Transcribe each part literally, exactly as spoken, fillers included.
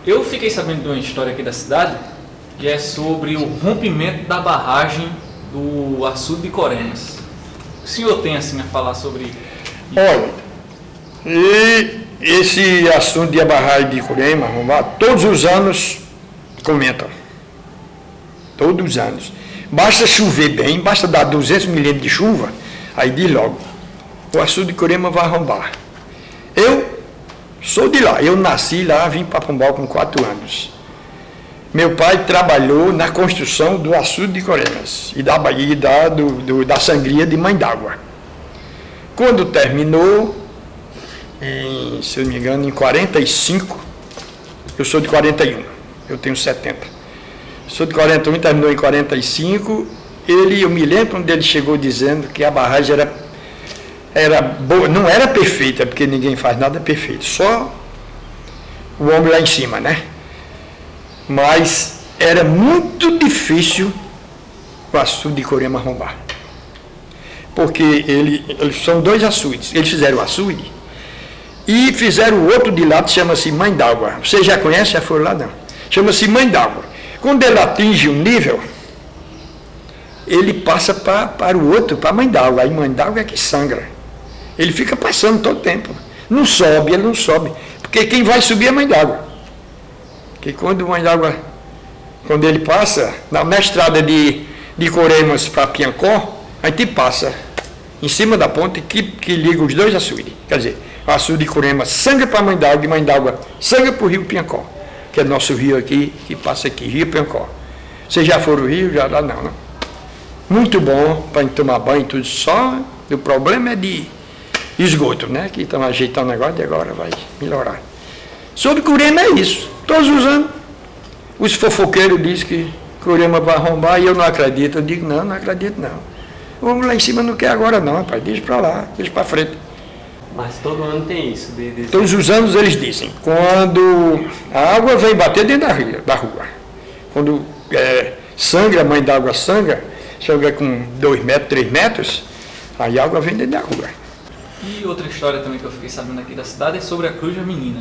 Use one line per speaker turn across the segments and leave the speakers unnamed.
Eu fiquei sabendo de uma história aqui da cidade, que é sobre o rompimento da barragem do açude de Coremas. O senhor tem assim a falar sobre isso?
Olha, e esse assunto da barragem de Coremas, todos os anos comentam. Todos os anos. Basta chover bem, basta dar duzentos milímetros de chuva, aí diz logo, o açude de Coremas vai arrombar. Eu sou de lá, eu nasci lá, vim para Pombal com quatro anos. Meu pai trabalhou na construção do açude de Coremas e da, e da, do, do, da sangria de Mãe d'Água. Quando terminou, em, se eu não me engano, em quarenta e cinco, eu sou de quarenta e um, eu tenho setenta. Sou de quarenta e um, terminou em quarenta e cinco, ele, eu me lembro quando ele chegou dizendo que a barragem era, era boa, não era perfeita, porque ninguém faz nada perfeito, só o homem lá em cima, né? Mas era muito difícil o açude de Coremas arrombar. Porque ele, eles são dois açudes. Eles fizeram o açude e fizeram o outro de lado, chama-se Mãe d'Água. Você já conhece? Já foram lá? Não. Chama-se Mãe d'Água. Quando ele atinge um nível, ele passa pra, para o outro, para a Mãe d'Água. Aí Mãe d'Água é que sangra. Ele fica passando todo o tempo. Não sobe, ele não sobe. Porque quem vai subir é a Mãe d'Água. Que quando Mãe d'Água, quando ele passa, na, na estrada de, de Coremas para Piancó, a gente passa em cima da ponte que, que liga os dois açudes. Quer dizer, o açude de Coremas sangra para Mãe d'Água e Mãe d'Água sangra para o rio Piancó, que é nosso rio aqui, que passa aqui, rio Piancó. Vocês já foram ao rio? Já lá não, não. Muito bom para tomar banho e tudo, só o problema é de esgoto, né? Que estão ajeitando o negócio e agora vai melhorar. Sobre Coremas é isso. Todos os anos, os fofoqueiros dizem que Coremas vai arrombar e eu não acredito. Eu digo, não, não acredito não. Vamos lá em cima não quer agora não, rapaz. Deixa para lá, deixa para frente.
Mas todo ano tem isso? De, de...
Todos os anos eles dizem. Quando a água vem bater dentro da rua, da rua. Quando é, sangra, a Mãe d'Água sangra, sangra com dois metros, três metros, aí a água vem dentro da rua.
E outra história também que eu fiquei sabendo aqui da cidade é sobre a Cruz da Menina.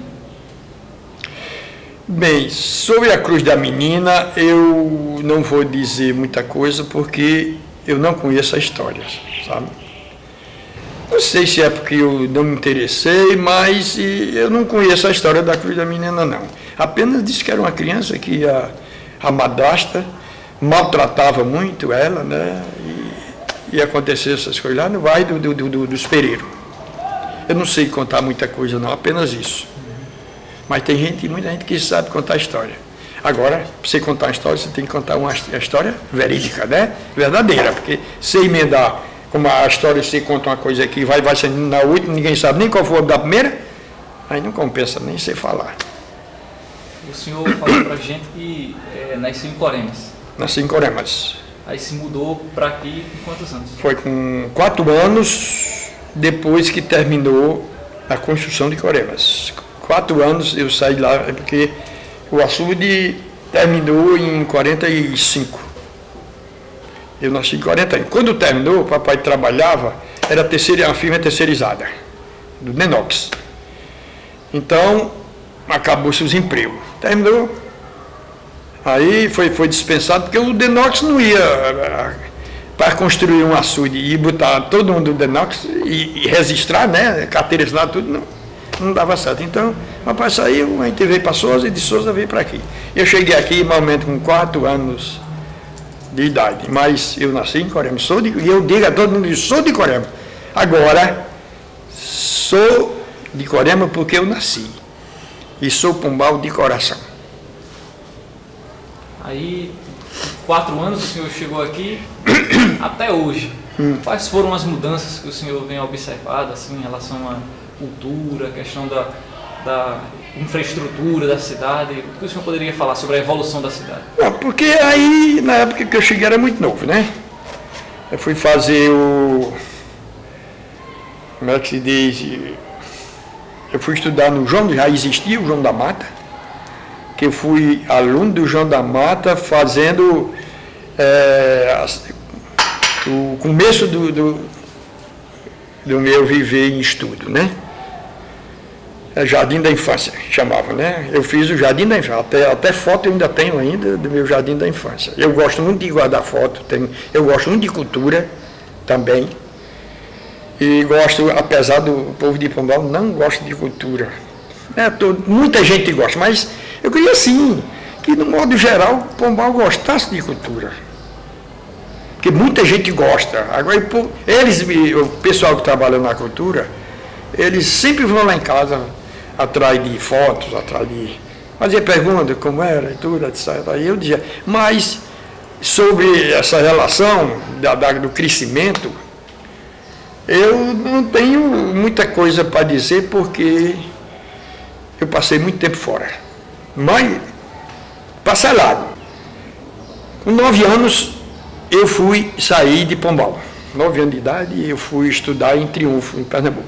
Bem, sobre a Cruz da Menina, eu não vou dizer muita coisa porque eu não conheço a história, sabe? Não sei se é porque eu não me interessei, mas eu não conheço a história da Cruz da Menina, não. Apenas disse que era uma criança que a, a madrasta maltratava muito ela, né? E, e aconteceu essas coisas lá no bairro do, do, do, dos Pereiros. Eu não sei contar muita coisa, não, apenas isso. Mas tem gente, muita gente que sabe contar história. Agora, para você contar uma história, você tem que contar uma história verídica, né? Verdadeira, porque se emendar, como a história, você conta uma coisa aqui, vai, vai sendo na última, ninguém sabe nem qual foi a da primeira, aí não compensa nem você falar.
O senhor falou pra gente que é, nasceu em Coremas.
Nasci em Coremas.
Aí se mudou para aqui com quantos anos?
Foi com quatro anos depois que terminou a construção de Coremas. Quatro anos eu saí lá, porque o açude terminou em quarenta e cinco. Eu nasci em quarenta e um. Quando terminou, o papai trabalhava, era terceira, uma firma terceirizada, do Denox. Então, acabou-se os empregos. Terminou. Aí foi, foi dispensado, porque o Denox não ia para construir um açude e botar todo mundo do Denox e, e registrar, né, carteiras lá, tudo, não. Não dava certo. Então, o papai saiu, a gente veio para Sousa e de Sousa veio para aqui. Eu cheguei aqui, normalmente, com quatro anos de idade, mas eu nasci em Coremas, sou de, e eu digo a todo mundo, sou de Coremas. Agora, sou de Coremas porque eu nasci, e sou pombal de coração.
Aí, quatro anos o senhor chegou aqui, até hoje. Hum. Quais foram as mudanças que o senhor vem observado, assim, em relação à cultura, a questão da, da infraestrutura da cidade? O que o senhor poderia falar sobre a evolução da cidade?
Não, porque aí, na época que eu cheguei, era muito novo, né? Eu fui fazer o... Como é que se diz? Eu fui estudar no João, já existia o João da Mata, que eu fui aluno do João da Mata, fazendo é, o começo do, do, do meu viver em estudo, né? é Jardim da Infância, chamava, né? Eu fiz o Jardim da Infância, até, até foto eu ainda tenho ainda do meu Jardim da Infância. Eu gosto muito de guardar foto, tenho, eu gosto muito de cultura também. E gosto, apesar do povo de Pombal não gosta de cultura. É, todo, muita gente gosta, mas eu queria sim, que no modo geral Pombal gostasse de cultura. Porque muita gente gosta. Agora, eles, o pessoal que trabalha na cultura, eles sempre vão lá em casa atrás de fotos, atrás de fazer perguntas como era e tudo, etcétera. Aí eu dizia, mas sobre essa relação da, da, do crescimento, eu não tenho muita coisa para dizer porque eu passei muito tempo fora. Mas, parcelado. Com nove anos, eu fui sair de Pombal. Nove anos de idade, eu fui estudar em Triunfo, em Pernambuco.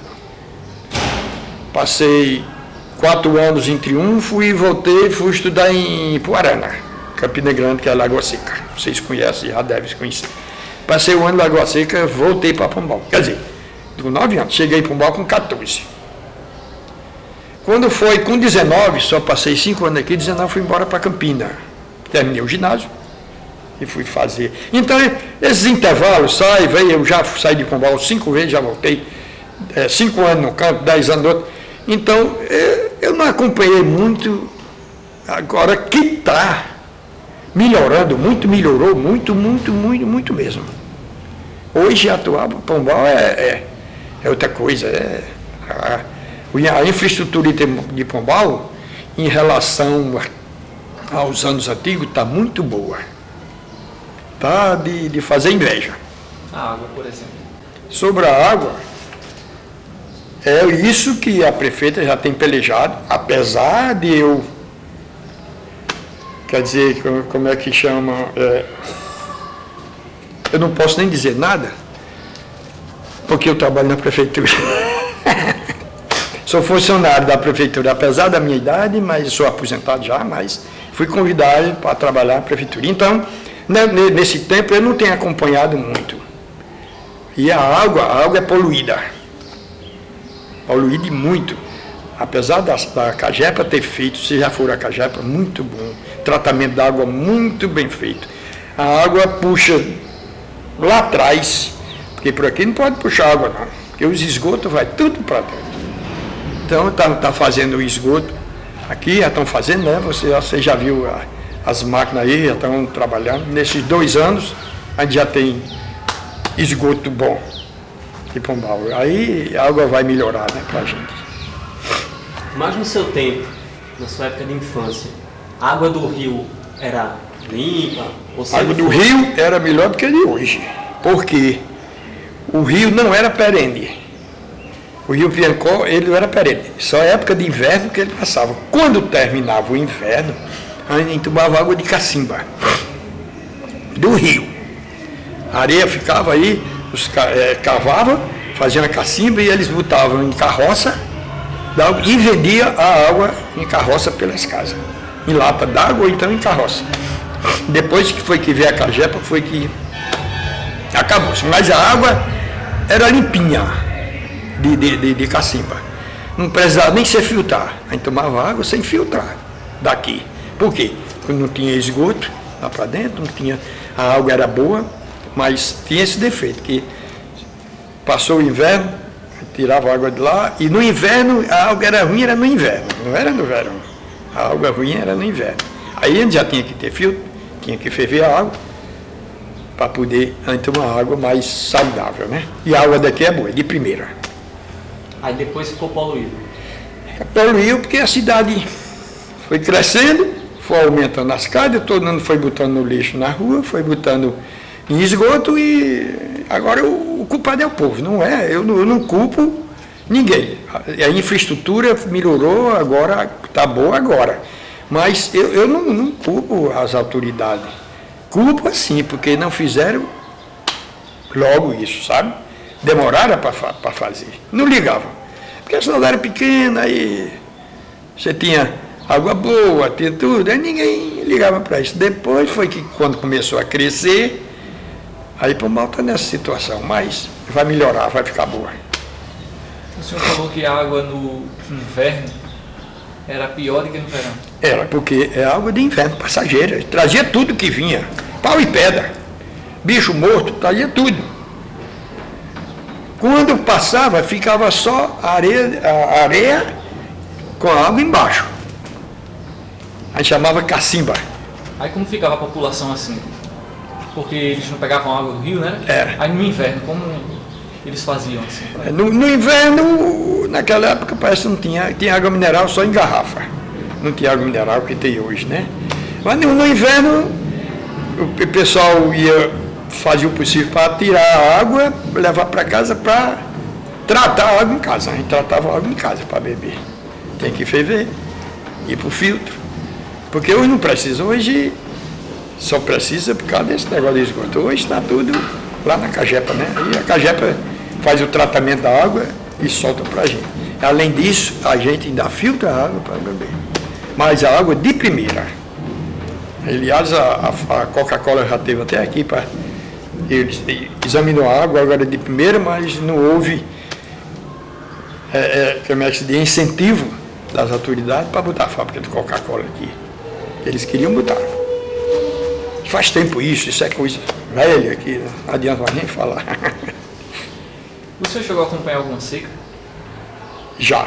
Passei quatro anos em Triunfo e voltei e fui estudar em Puarana, Campina Grande, que é Lagoa Seca. Vocês conhecem, já devem conhecer. Passei um ano em Lagoa Seca, voltei para Pombal. Quer dizer, com nove anos, cheguei em Pombal com quatorze. Quando foi com dezenove, só passei cinco anos aqui, dezenove fui embora para Campina. Terminei o ginásio e fui fazer. Então, esses intervalos, sai, veio, eu já saí de Pombal cinco vezes, já voltei. É, cinco anos no campo, dez anos no outro. Então, eu não acompanhei muito. Agora que está melhorando, muito melhorou, muito, muito, muito, muito mesmo. Hoje, atuar Pombal é, é, é outra coisa. É, a, a infraestrutura de Pombal, em relação aos anos antigos, está muito boa. Está de, de fazer inveja.
A água, por exemplo.
Sobre a água, é isso que a prefeita já tem pelejado, apesar de eu, quer dizer, como é que chama, é, eu não posso nem dizer nada, porque eu trabalho na prefeitura. Sou funcionário da prefeitura, apesar da minha idade, mas sou aposentado já, mas fui convidado para trabalhar na prefeitura. Então, nesse tempo eu não tenho acompanhado muito. E a água, a água é poluída. Poluída muito. Apesar da, da Cagepa ter feito, se já for a Cagepa, muito bom. Tratamento da água muito bem feito. A água puxa lá atrás, porque por aqui não pode puxar água não, porque os esgotos vai tudo para dentro. Então está tá fazendo o esgoto aqui, já estão fazendo, né? Você, você já viu a, as máquinas aí, já estão trabalhando. Nesses dois anos, a gente já tem esgoto bom de Pombal. Aí a água vai melhorar, né, para a gente.
Mas no seu tempo, na sua época de infância, a água do rio era limpa?
A água do rio era melhor do que a de hoje. Por quê? O rio não era perene. O rio Piancó, ele não era perene. Só época de inverno que ele passava. Quando terminava o inverno, a gente tomava água de cacimba do rio. A areia ficava aí, os, é, cavava, faziam a cacimba e eles botavam em carroça e vendia a água em carroça pelas casas. Em lata d'água ou então em carroça. Depois que foi que veio a Cagepa, foi que acabou-se. Mas a água era limpinha de, de, de, de cacimba. Não precisava nem ser filtrar. A gente tomava água sem filtrar daqui. Por quê? Porque não tinha esgoto lá para dentro, não tinha, a água era boa, mas tinha esse defeito, que passou o inverno, tirava a água de lá, e no inverno a água era ruim, era no inverno, não era no verão. A água ruim era no inverno. Aí a gente já tinha que ter filtro, tinha que ferver a água, para poder a gente tomar água mais saudável, né? E a água daqui é boa, é de primeira.
Aí depois ficou poluído.
Poluiu porque a cidade foi crescendo, foi aumentando as casas, todo mundo foi botando no lixo na rua, foi botando em esgoto e agora o, o culpado é o povo, não é? Eu não, eu não culpo ninguém. A, a infraestrutura melhorou, agora está boa agora. Mas eu, eu não, não culpo as autoridades. Culpo assim, porque não fizeram logo isso, sabe? Demoraram para fazer. Não ligavam. Porque a cidade era pequena e você tinha água boa, tinha tudo, aí ninguém ligava para isso. Depois foi que quando começou a crescer, aí Pombal está nessa situação, mas vai melhorar, vai ficar boa.
O senhor falou que a água no inverno era pior do que no verão.
Era, porque é água de inverno, passageira. Trazia tudo que vinha. Pau e pedra. Bicho morto, trazia tudo. Quando passava, ficava só a areia, a areia com a água embaixo. Aí chamava cacimba.
Aí como ficava a população assim? Porque eles não pegavam água do rio, né?
Era.
Aí no inverno, como eles faziam assim?
No, no inverno, naquela época, parece que não tinha, tinha água mineral só em garrafa. Não tinha água mineral que tem hoje, né? Mas no, no inverno, o pessoal ia fazer o possível para tirar a água, levar para casa para tratar a água em casa. A gente tratava a água em casa para beber. Tem que ferver, ir para o filtro. Porque hoje não precisa, hoje só precisa por causa desse negócio de esgoto. Hoje está tudo lá na Cagepa, né? E a Cagepa faz o tratamento da água e solta para a gente. Além disso, a gente ainda filtra a água para beber. Mas a água de primeira. Aliás, a, a Coca-Cola já teve até aqui para... Eles examinou a água agora de primeira, mas não houve é, é, como é que se diz, incentivo das autoridades para botar a fábrica de Coca-Cola aqui. Eles queriam botar. Faz tempo isso, isso é coisa velha aqui, não adianta mais nem falar.
O senhor chegou a acompanhar alguma seca?
Já.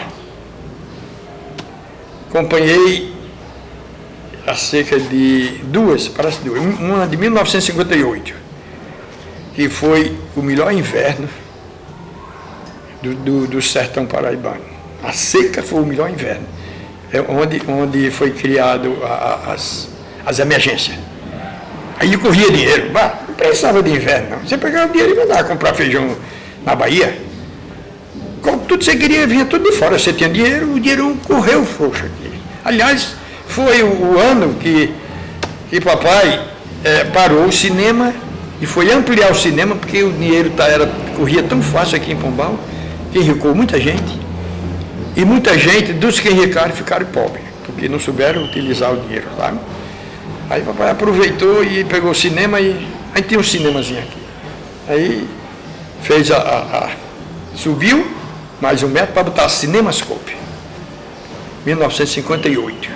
Acompanhei a seca de duas, parece duas, uma de mil novecentos e cinquenta e oito, que foi o melhor inverno do, do, do sertão paraibano. A seca foi o melhor inverno, é onde, onde foi criado a, a, as, as emergências. Aí corria dinheiro, bah, não precisava de inverno não. Você pegava o dinheiro e mandava comprar feijão na Bahia. Tudo que você queria vinha tudo de fora. Você tinha dinheiro, o dinheiro correu frouxo aqui. Aliás, foi o, o ano que, que papai é, parou o cinema e foi ampliar o cinema, porque o dinheiro tá, era, corria tão fácil aqui em Pombal, que enricou muita gente. E muita gente, dos que enricaram, ficaram pobres, porque não souberam utilizar o dinheiro, sabe? Aí papai aproveitou e pegou o cinema e aí tem um cinemazinho aqui. Aí fez a, a, a subiu mais um metro para botar Cinemascope. mil novecentos e cinquenta e oito.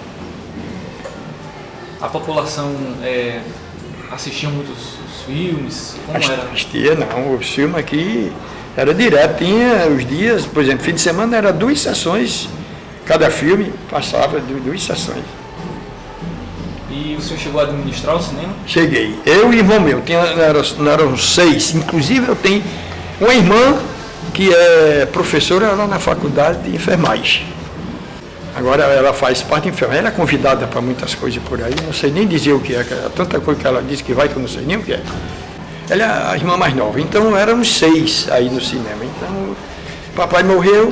A população é, assistia muitos os filmes? Como era?
Assistia, não. O filme aqui era direto. Tinha os dias, por exemplo, fim de semana era duas sessões. Cada filme passava duas sessões.
E o senhor chegou a administrar o cinema?
Cheguei. Eu e o irmão meu, tinha, eram, eram seis. Inclusive eu tenho uma irmã que é professora lá na faculdade de enfermagem. Agora ela faz parte de enfermagem. Ela é convidada para muitas coisas por aí. Não sei nem dizer o que é. Tanta coisa que ela disse que vai que eu não sei nem o que é. Ela é a irmã mais nova. Então éramos seis aí no cinema. Então papai morreu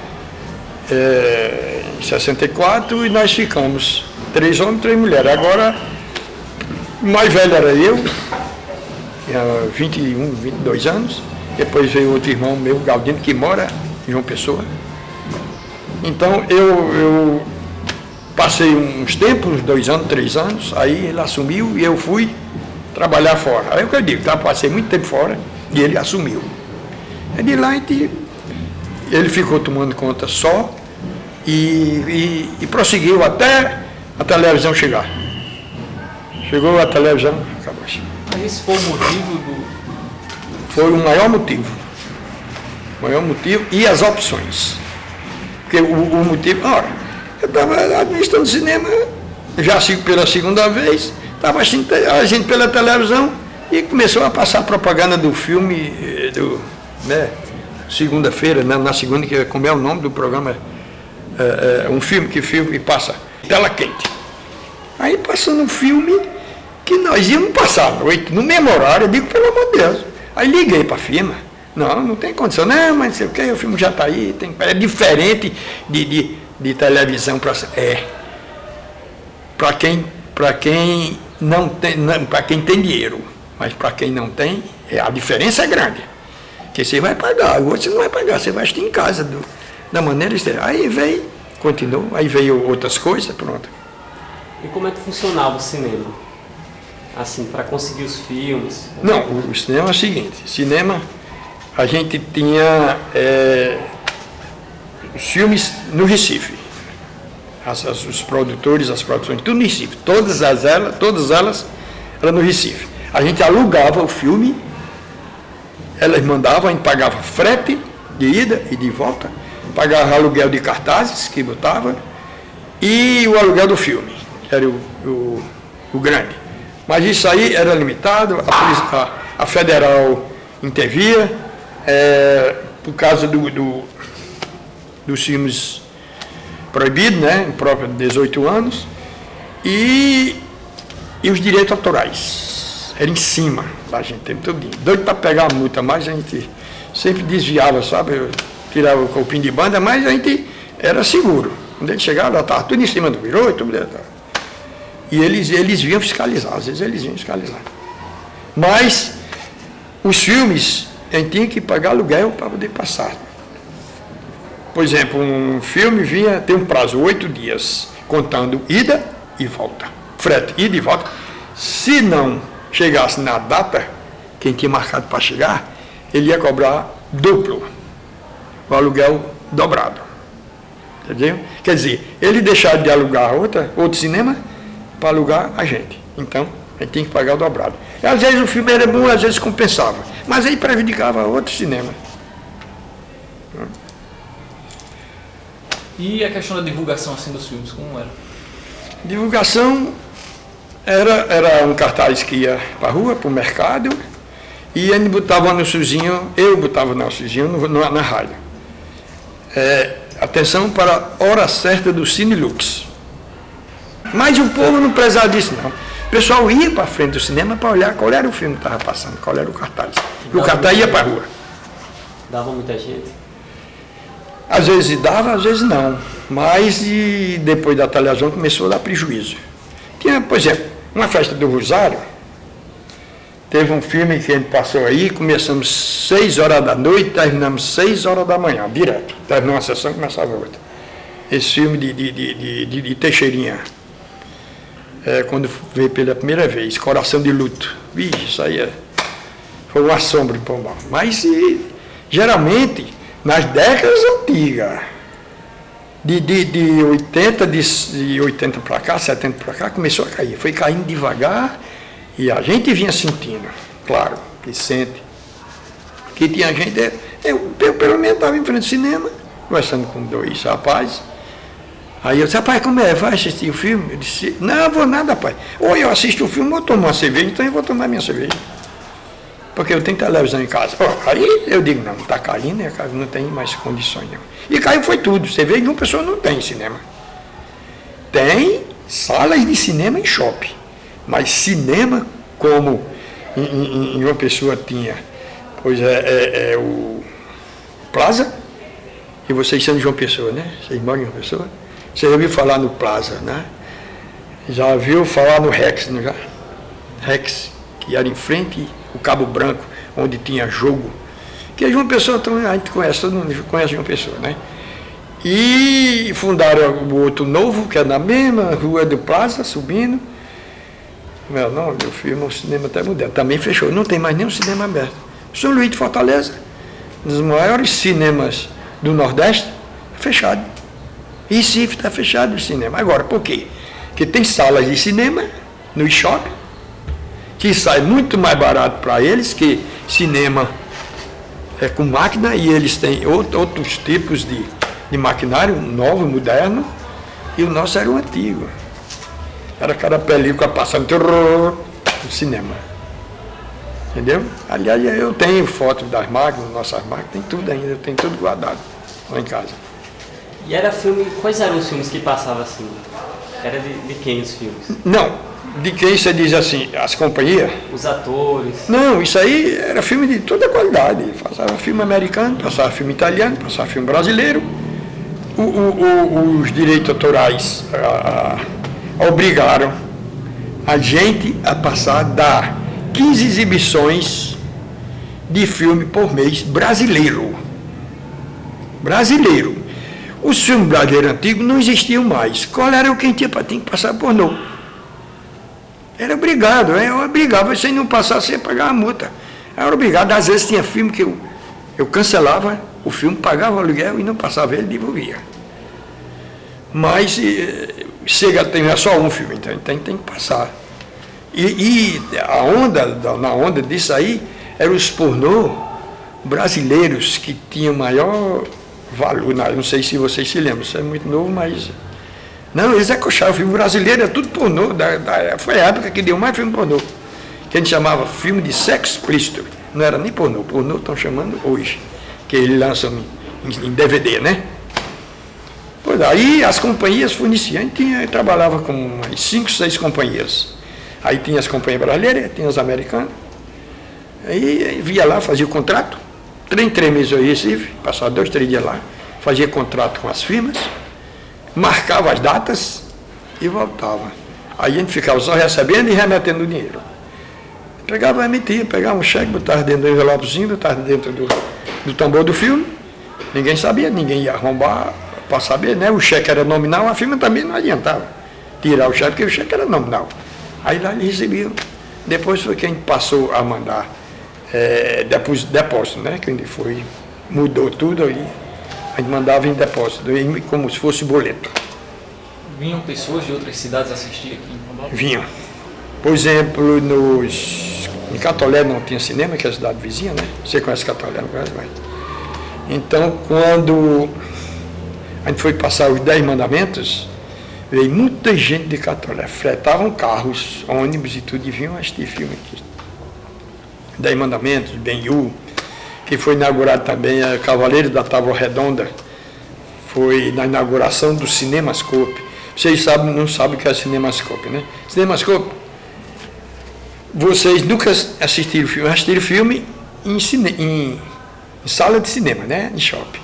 é, em sessenta e quatro e nós ficamos. Três homens, três mulheres. Agora, o mais velho era eu, tinha vinte e um, vinte e dois anos. Depois veio outro irmão meu, Galdino, que mora em João Pessoa. Então, eu, eu passei uns tempos, uns dois anos, três anos, aí ele assumiu e eu fui trabalhar fora. Aí é o que eu digo, tá? Passei muito tempo fora e ele assumiu. Aí de lá, ele ficou tomando conta só e, e, e prosseguiu até a televisão chegar. Chegou a televisão, acabou.
Mas esse foi o motivo do...
Foi o maior motivo. O maior motivo e as opções. Porque o, o motivo... Ora, eu estava administrando cinema, já pela segunda vez, estava assistindo pela televisão e começou a passar a propaganda do filme, do, né, segunda-feira, né, na segunda, que como é o nome do programa, é, é, um filme que filme passa... Tela quente. Aí passando um filme que nós íamos passar à noite, no mesmo horário, eu digo, pelo amor de Deus. Aí liguei para a firma. Não, não tem condição. Não, mas não sei o que, o filme já está aí. Tem, é diferente de, de, de televisão para... É. Para quem, para quem não tem, para quem tem dinheiro. Mas para quem não tem, é, a diferença é grande. Porque você vai pagar, o outro você não vai pagar, você vai assistir em casa, do, da maneira externa. Aí veio... Continuou, aí veio outras coisas, pronto.
E como é que funcionava o cinema? Assim, para conseguir os filmes?
Não, o, o cinema é o seguinte, cinema, a gente tinha é, os filmes no Recife. As, as, os produtores, as produções, tudo no Recife. Todas, as, elas, todas elas eram no Recife. A gente alugava o filme, elas mandavam, a gente pagava frete de ida e de volta, pagava aluguel de cartazes que botava e o aluguel do filme, que era o, o, o grande. Mas isso aí era limitado, a, polícia, a, a federal intervia, é, por causa do, do, dos filmes proibidos, né, próprio de dezoito anos, e, e os direitos autorais. Era em cima da gente, tempo todo. Doido para pegar a multa, mas a gente sempre desviava, sabe? Eu tirava o copinho de banda, mas a gente era seguro. Quando ele chegava, estava tudo em cima do virou e tudo. E eles, eles vinham fiscalizar, às vezes eles vinham fiscalizar. Mas os filmes, a gente tinha que pagar aluguel para poder passar. Por exemplo, um filme vinha, tem um prazo, oito dias, contando ida e volta. Frete, ida e volta. Se não chegasse na data, quem tinha marcado para chegar, ele ia cobrar duplo, o aluguel dobrado. Entendeu? Quer dizer, ele deixava de alugar outra, outro cinema para alugar a gente. Então, a gente tinha que pagar o dobrado. E, às vezes o filme era bom, às vezes compensava. Mas aí prejudicava outro cinema.
E a questão da divulgação assim dos filmes, como era?
Divulgação era, era um cartaz que ia para a rua, para o mercado, e a gente botava um anúnciozinho, eu botava um anúnciozinho no, no, na rádio. É, atenção para a hora certa do Cinelux. Mas o povo não precisava disso, não. O pessoal ia para frente do cinema para olhar qual era o filme que estava passando, qual era o cartaz. E o cartaz ia para a rua.
Dava muita gente?
Às vezes dava, às vezes não. Mas e depois da televisão começou a dar prejuízo. Tinha, por exemplo, uma festa do Rosário, teve um filme que a gente passou aí, começamos seis horas da noite, terminamos seis horas da manhã, direto. Terminou uma sessão, começava outra. Esse filme de, de, de, de, de Teixeirinha, é, quando veio pela primeira vez, Coração de Luto. Vixe, isso aí é, foi um assombro em Pombal. Mas e, geralmente, nas décadas antigas, de, de, de oitenta, de, de oitenta para cá, setenta para cá, começou a cair. Foi caindo devagar e a gente vinha sentindo, claro, que sente. Que tinha gente, eu, eu, eu pelo menos estava em frente ao cinema, conversando com dois rapazes. Aí eu disse, rapaz, como é? Vai assistir o filme? Eu disse, não, vou nada, pai. Ou eu assisto o filme, ou tomo uma cerveja, então eu vou tomar minha cerveja. Porque eu tenho televisão em casa. Oh, aí eu digo, não, está caindo, não tem mais condições. Não. E caiu foi tudo. Você vê que uma pessoa não tem cinema. Tem salas de cinema em shopping. Mas cinema, como em, em, em uma pessoa tinha, pois é, é, é o Plaza, e vocês são de João Pessoa, né? Vocês moram em João Pessoa? Você já ouviu falar no Plaza, né? Já ouviu falar no Rex, não já? Rex, que era em frente o Cabo Branco, onde tinha jogo, que é João Pessoa, então a gente conhece, todo mundo conhece João Pessoa, né? E fundaram o outro novo, que é na mesma rua do Plaza, subindo. Meu nome, meu filme, o cinema até moderno, também fechou, não tem mais nenhum cinema aberto. São Luís de Fortaleza, um dos maiores cinemas do Nordeste, fechado. Recife está fechado o cinema. Agora, por quê? Porque tem salas de cinema no shopping, que sai muito mais barato para eles, que cinema é com máquina, e eles têm outro, outros tipos de, de maquinário, novo, moderno, e o nosso era o antigo. Era cada película passando no cinema. Entendeu? Aliás, eu tenho foto das máquinas, nossas máquinas, tem tudo ainda, eu tenho tudo guardado lá em casa.
E era filme, quais eram os filmes que passavam assim? Era de, de quem os filmes?
Não, de quem você diz assim, as companhias?
Os atores?
Não, isso aí era filme de toda qualidade. Passava filme americano, passava filme italiano, passava filme brasileiro. O, o, o, os direitos autorais a, a, obrigaram a gente a passar da quinze exibições de filme por mês brasileiro. Brasileiro. Os filmes brasileiros antigos não existiam mais. Qual era o que tinha para ter que passar pornô? Era obrigado, eu obrigava, se não passasse, você ia pagar a multa. Eu era obrigado, às vezes tinha filme que eu, eu cancelava o filme, pagava o aluguel e não passava, ele devolvia. Mas eh, chega, tem é só um filme, então tem, tem que passar. E, e a onda, na onda disso aí, eram os pornô brasileiros que tinham maior valor. Não sei se vocês se lembram, isso é muito novo, mas... Não, eles acochavam, o filme brasileiro é tudo pornô. Da, da, foi a época que deu mais filme pornô. Que a gente chamava filme de sexo explícito. Não era nem pornô, pornô estão chamando hoje. Que eles lançam em, em D V D, né? Pois aí as companhias forneciam, tinha, trabalhava com umas cinco, seis companhias. Aí tinha as companhias brasileiras, tinha as americanas. Aí, aí via lá, fazia o contrato. Três, três meses eu ia em Recife, passava dois, três dias lá, fazia contrato com as firmas, marcava as datas e voltava. Aí a gente ficava só recebendo e remetendo o dinheiro. Pegava e emitia, pegava um cheque, botava dentro do envelopezinho, botava dentro do, do tambor do filme. Ninguém sabia, ninguém ia arrombar para saber, né? O cheque era nominal, a firma também não adiantava tirar o cheque, porque o cheque era nominal. Aí lá eles recebiam. Depois foi que a gente passou a mandar é, depósito, né? Que a gente foi, mudou tudo aí. A gente mandava em depósito, como se fosse boleto.
Vinham pessoas de outras cidades assistir aqui em Rondônia?
Vinham. Por exemplo, nos, em Catolé não tinha cinema, que é a cidade vizinha, né? Você conhece Catolé, não conhece mais? Então, quando a gente foi passar os Dez Mandamentos, veio muita gente de Catolé, fretavam carros, ônibus e tudo, e vinham assistir filme aqui. Dez Mandamentos, Ben-Hur, que foi inaugurado também, a Cavaleiro da Tábua Redonda, foi na inauguração do Cinemascope. Vocês sabem, não sabem o que é Cinemascope, né? Cinemascope, vocês nunca assistiram filme, assistiram filme em, cine, em, em sala de cinema, né? Em shopping.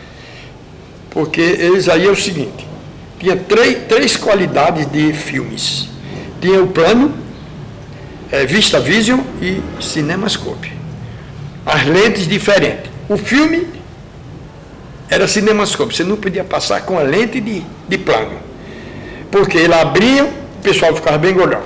Porque eles aí é o seguinte, tinha três, três qualidades de filmes. Tinha o plano, é, Vista Vision e Cinemascope. As lentes diferentes. O filme era Cinemascope, você não podia passar com a lente de, de plano. Porque ele abria, o pessoal ficava bem golhão.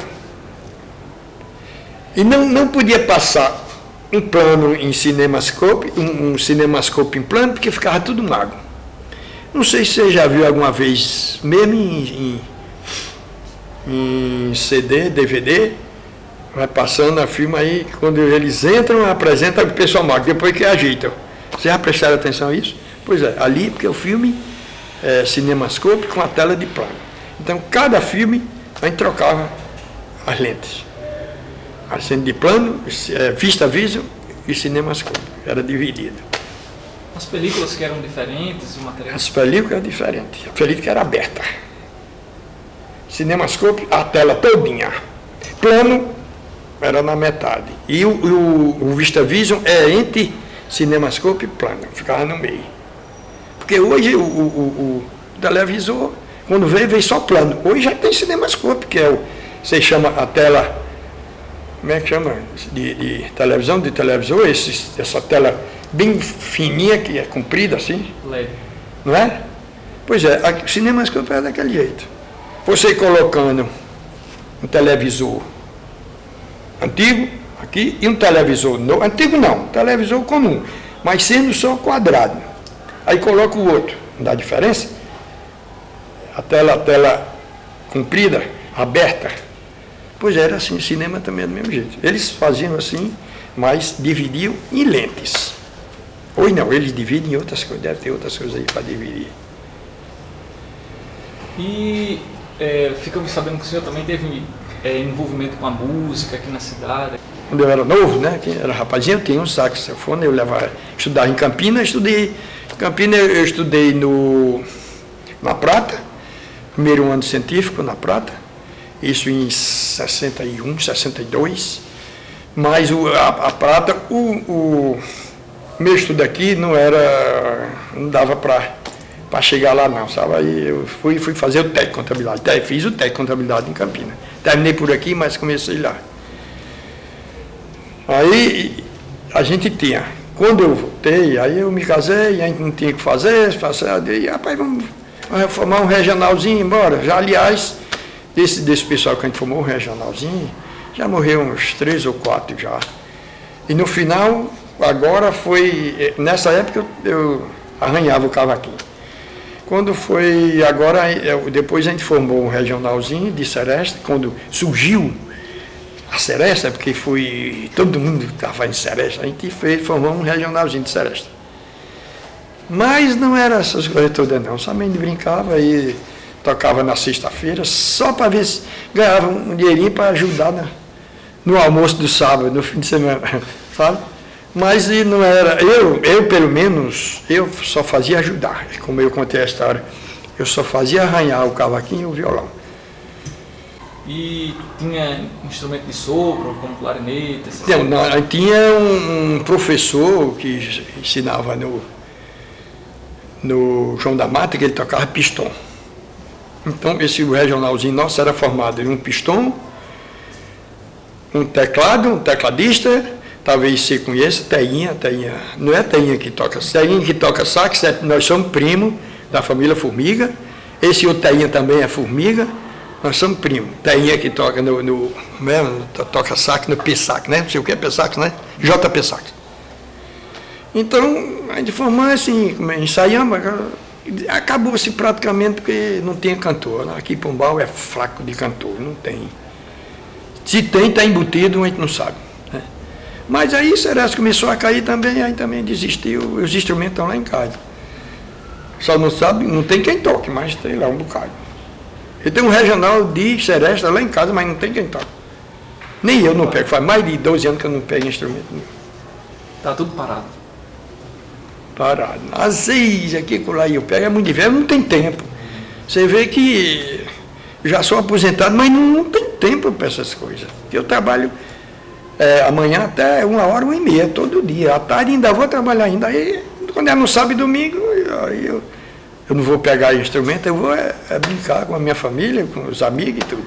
E não, não podia passar um plano em Cinemascope, um, um Cinemascope em plano, porque ficava tudo mago. Não sei se você já viu alguma vez, mesmo em, em, em C D, D V D, vai passando a filme aí, quando eles entram, apresentam o pessoal mago, depois que ajeitam. Vocês já prestaram atenção a isso? Pois é, ali, porque o filme é Cinemascope com a tela de plano. Então, cada filme, a gente trocava as lentes. A lente de plano, Vista Vision e Cinemascope. Era dividido.
As películas que eram diferentes, o material?
As películas eram diferentes. A película era aberta. Cinemascope, a tela todinha. Plano, era na metade. E o, o, o Vista Vision é entre Cinemascope e plano. Ficava no meio. Porque hoje o, o, o televisor, quando veio, veio só plano. Hoje já tem Cinemascope, que é o, você chama a tela, como é que chama? De, de televisão, de televisor, esse, essa tela bem fininha, que é comprida assim.
Leve.
Não é? Pois é, o Cinemascope é daquele jeito. Você colocando um televisor antigo aqui e um televisor novo, antigo não, televisor comum, mas sendo só quadrado. Aí coloca o outro, não dá diferença? A tela, a tela comprida, aberta. Pois era assim, o cinema também é do mesmo jeito. Eles faziam assim, mas dividiam em lentes. Ou não, eles dividem em outras coisas, deve ter outras coisas aí para dividir.
E é, ficamos sabendo que o senhor também teve é, envolvimento com a música aqui na cidade.
Quando eu era novo, né, que era rapazinho, eu tinha um saxofone, eu levava, estudava em Campinas, estudei, em Campinas eu estudei no, na Prata, primeiro ano científico na Prata, isso em sessenta e um, sessenta e dois, mas o, a, a Prata, o, o meu estudo aqui não era, não dava para para chegar lá não, sabe? Aí eu fui, fui fazer o técnico de contabilidade, Até fiz o técnico de contabilidade em Campinas, terminei por aqui, mas comecei lá. Aí a gente tinha, quando eu voltei, aí eu me casei, a gente não tinha o que fazer, e rapaz, vamos, vamos formar um regionalzinho, embora. Já, aliás, desse, desse pessoal que a gente formou um regionalzinho, já morreu uns três ou quatro já. E no final, agora foi, nessa época eu, eu arranhava o cavaquinho. Quando foi, agora, depois a gente formou um regionalzinho de Seresta, quando surgiu a Seresta, porque foi, todo mundo estava em Seresta, a gente fez, formou um regionalzinho de Seresta. Mas não era essas coisas todas não, somente brincava e tocava na sexta-feira, só para ver se ganhava um dinheirinho para ajudar na, no almoço do sábado, no fim de semana, sabe? Mas não era, eu, eu pelo menos, eu só fazia ajudar, como eu contei a história, eu só fazia arranhar o cavaquinho e o violão.
E tinha instrumento de sopro, como clarinete?
Não, não, tinha um, um professor que ensinava no, no João da Mata, que ele tocava pistão. Então, esse regionalzinho nosso era formado em um pistão, um teclado, um tecladista, talvez você conheça, Teinha, Teinha, não é Teinha que toca, Teinha que toca sax, nós somos primos da família Formiga, esse outro Teinha também é Formiga, nós somos primos, Teinha que toca no, no mesmo, toca sax no P-sax, né, não sei o que é P-sax, né, J P-sax. Então, a gente formou assim, ensaiamos, acabou-se praticamente porque não tinha cantor, aqui em Pombal é fraco de cantor, não tem, se tem, está embutido, a gente não sabe. Mas aí Seresta começou a cair também, aí também desistiu, os instrumentos estão lá em casa. Só não sabe, não tem quem toque, mas tem lá um bocado. Eu tenho um regional de Seresta lá em casa, mas não tem quem toque. Nem eu não pego, faz mais de doze anos que eu não pego instrumento nenhum.
Está tudo parado.
Parado. Às vezes aqui por lá eu pego, é muito difícil, não tem tempo. Você vê que eu já sou aposentado, mas não, não tem tempo para essas coisas. Eu trabalho... É, amanhã até uma hora, uma e meia, todo dia. À tarde ainda vou trabalhar ainda. Aí, quando é no sábado e domingo, aí eu, eu não vou pegar instrumento, eu vou é, é brincar com a minha família, com os amigos e tudo.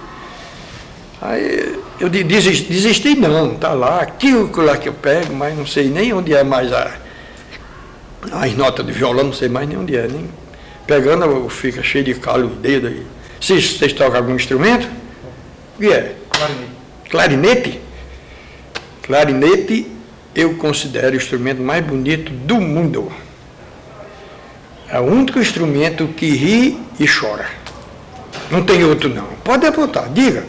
Aí eu desisti, desisti não, tá lá, aquilo lá que eu pego, mas não sei nem onde é mais a, as notas de violão, não sei mais nem onde é. Nem, pegando, fica cheio de calo de dedo aí. Vocês, vocês tocam algum instrumento? O que é?
Clarinete.
Clarinete? Clarinete eu considero o instrumento mais bonito do mundo. É o único instrumento que ri e chora. Não tem outro não. Pode apontar, diga.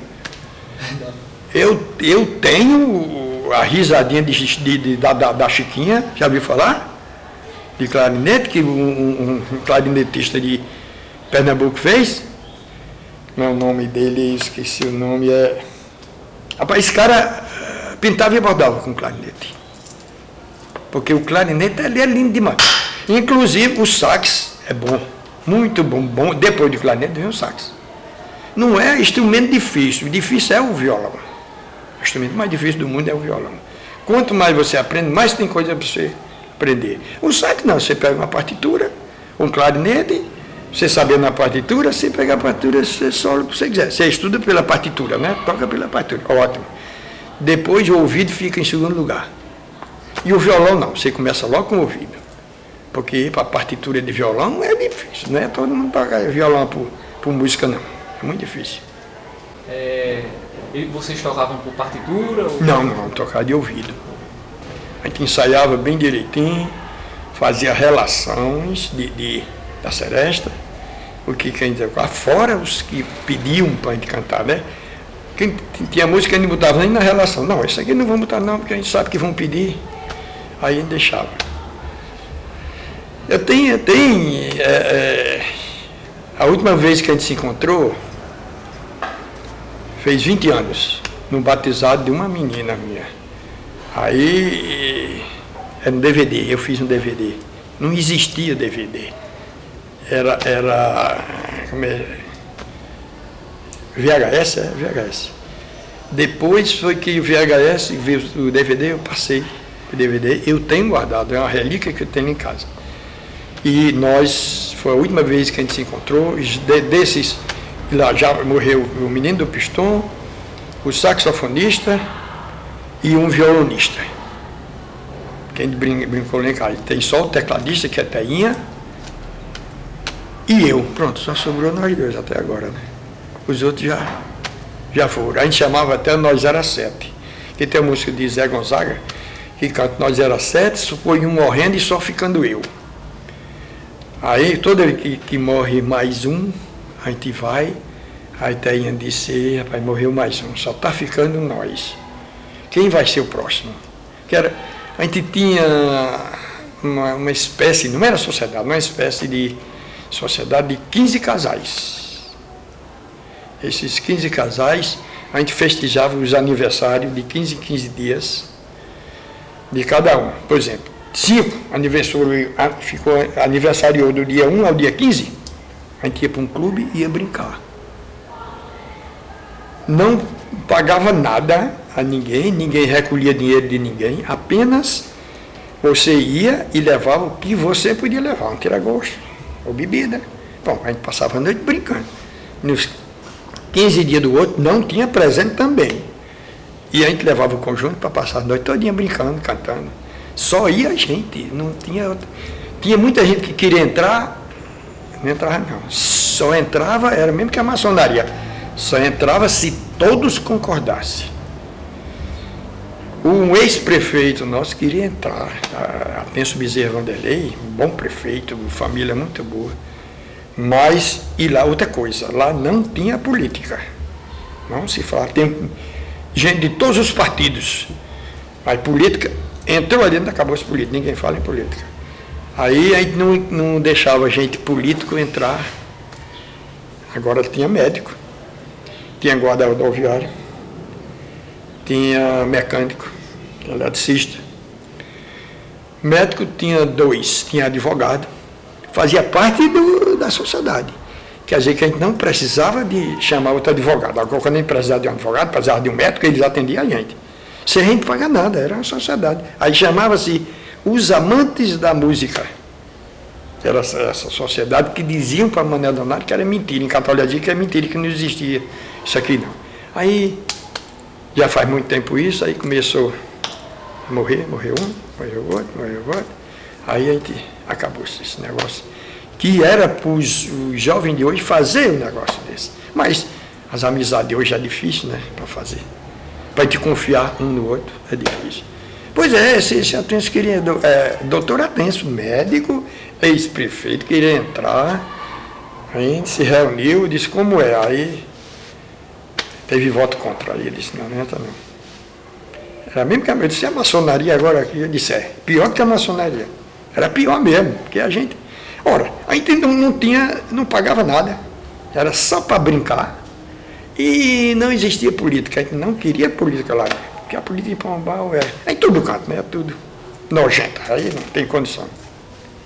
Eu, eu tenho a risadinha de, de, de, da, da, da Chiquinha, já ouviu falar? De clarinete, que um, um, um clarinetista de Pernambuco fez. Meu nome dele, esqueci o nome, é... Rapaz, esse cara... pintava e bordava com clarinete. Porque o clarinete ali é lindo demais. Inclusive o sax é bom, muito bom, bom. Depois do clarinete vem o sax. Não é instrumento difícil, o difícil é o violão. O instrumento mais difícil do mundo é o violão. Quanto mais você aprende, mais tem coisa para você aprender. O sax não, você pega uma partitura, um clarinete, você sabendo a partitura, você pega a partitura, você solo o que você quiser. Você estuda pela partitura, né? Toca pela partitura, ótimo. Depois o ouvido fica em segundo lugar. E o violão não, você começa logo com o ouvido. Porque para a partitura de violão é difícil, não é todo mundo toca violão por, por música não. É muito difícil.
É, e vocês tocavam por partitura? Ou...
Não, não, tocava de ouvido. A gente ensaiava bem direitinho, fazia relações de, de, da Seresta, o que quem dizer, fora os que pediam para a gente cantar, né? Quem tinha música, a gente não botava nem na relação. Não, isso aqui não vamos botar não, porque a gente sabe que vão pedir. Aí a gente deixava. Eu tenho, eu tenho é, é, a última vez que a gente se encontrou, fez vinte anos, no batizado de uma menina minha. Aí, era um D V D, eu fiz um D V D. Não existia D V D. Era, era, como é... V H S, é V H S. Depois foi que o V H S veio o D V D, eu passei o D V D, eu tenho guardado, é uma relíquia que eu tenho em casa. E nós, foi a última vez que a gente se encontrou, de, desses, lá já morreu o menino do pistão, o saxofonista e um violonista. Quem brincou lá em casa, tem só o tecladista, que é Teinha, e eu. Pronto, só sobrou nós dois até agora, né? Os outros já, já foram. A gente chamava até Nós Era Sete. Que tem a música de Zé Gonzaga, que canta Nós Era Sete, só foi um morrendo e só ficando eu. Aí, toda vez que, que morre mais um, a gente vai, aí tem de ser, rapaz, morreu mais um, só está ficando nós. Quem vai ser o próximo? Que era, a gente tinha uma, uma espécie, não era sociedade, uma espécie de sociedade de quinze casais. Esses quinze casais, a gente festejava os aniversários de quinze em quinze dias de cada um. Por exemplo, cinco aniversário, ficou aniversário do dia um ao dia quinze, a gente ia para um clube e ia brincar. Não pagava nada a ninguém, ninguém recolhia dinheiro de ninguém, apenas você ia e levava o que você podia levar, um tira-gosto ou bebida. Bom, a gente passava a noite brincando. Nos quinze dias do outro não tinha presente também. E a gente levava o conjunto para passar a noite todinha brincando, cantando. Só ia a gente, não tinha outra. Tinha muita gente que queria entrar, não entrava não. Só entrava, era mesmo que a maçonaria, só entrava se todos concordassem. Um ex-prefeito nosso queria entrar, Atencio Bezerra Vanderlei, bom prefeito, família muito boa. Mas, e lá outra coisa, lá não tinha política. Não se fala, tem gente de todos os partidos. Mas política, entrou ali dentro, acabou essa política, ninguém fala em política. Aí a gente não, não deixava gente político entrar. Agora tinha médico, tinha guarda rodoviário, tinha mecânico, eletricista. Médico tinha dois, tinha advogado, fazia parte do, da sociedade. Quer dizer que a gente não precisava de chamar outro advogado. Agora, quando a gente precisava de um advogado, precisava de um médico, eles atendiam a gente. Sem a gente pagar nada, era uma sociedade. Aí chamava-se Os Amantes da Música. Era essa, essa sociedade que diziam para Manuel Donato que era mentira, em Católica que é mentira, que não existia isso aqui não. Aí, já faz muito tempo isso, aí começou a morrer, morreu um, morreu outro, morreu outro. Aí a gente acabou esse negócio. Que era para os jovens de hoje fazer um negócio desse. Mas as amizades de hoje é difícil, né, para fazer. Para te confiar um no outro, é difícil. Pois é, esse, esse Atencio queria, é, doutor Atencio, médico, ex-prefeito, queria entrar, a gente se reuniu, disse como é, aí teve voto contra, aí ele disse, não, não entra não. Era mesmo que a, eu disse, a maçonaria agora aqui, eu disse, é, pior que a maçonaria. Era pior mesmo, porque a gente, ora, a gente não, não tinha, não pagava nada, era só para brincar, e não existia política, a gente não queria política lá dentro. Porque a política de Pombal é, é em todo canto, né? É tudo nojento, aí não tem condição.